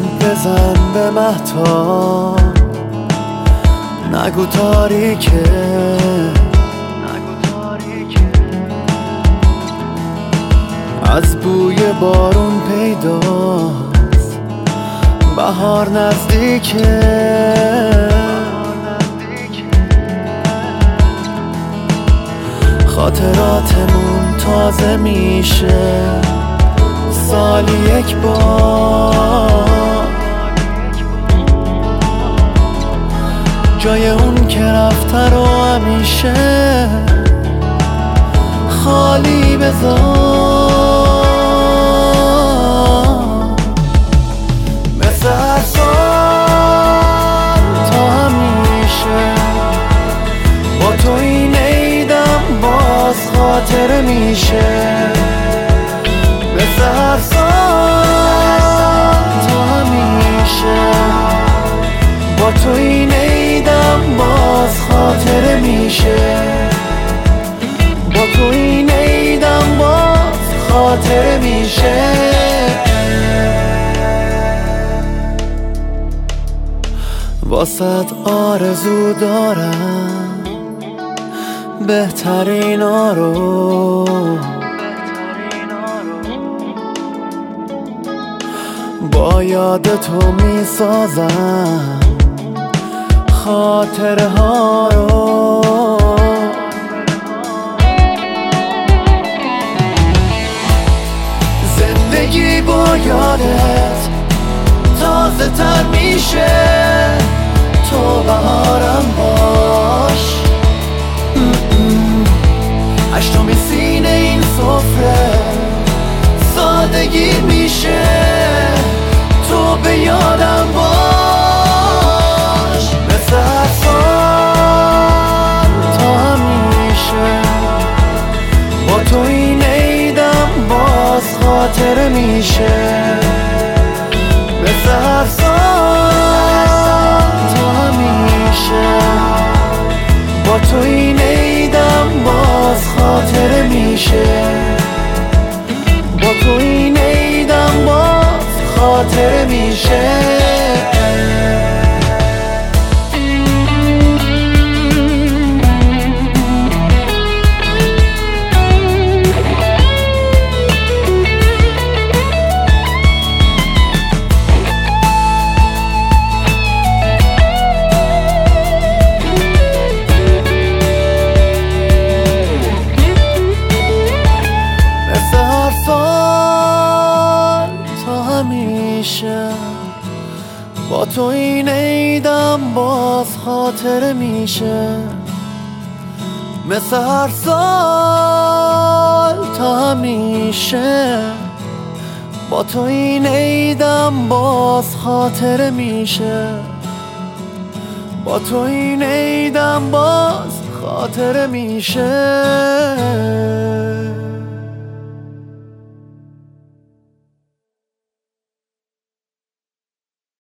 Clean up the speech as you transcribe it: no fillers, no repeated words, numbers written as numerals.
لبخند بزن به مهتاب، نگو تاریکه، از بوی بارون پیداست بهار نزدیکه. خاطراتمون تازه میشه سالی یک بار، جای اون که رفته رو همیشه خالی بذار. مثل هر سال تا همیشه با تو این عیدم باز خاطره میشه. مثل هر سال تا همیشه با تو این عیدم باز خاطره میشه. با تو این عیدم باز خاطره میشه. واسه آرزو دارم بهترینا رو، با یاد تو میسازم خاطره ها رو. زندگی با یادت تازه تر میشه، تو بهارم باش. اشتم سینه این سفره سادگی میشه، تو به یادم باش. مثل هر سال تا همیشه با تو این عیدم باز خاطره میشه. مثل هر سال تا همیشه با تو این عیدم باز خاطره میشه. با تو این عیدم باز خاطره میشه. با تو این عیدم باز خاطره میشه. مثل هر سال تا همیشه با تو این عیدم باز خاطره میشه. با تو این عیدم باز خاطره میشه.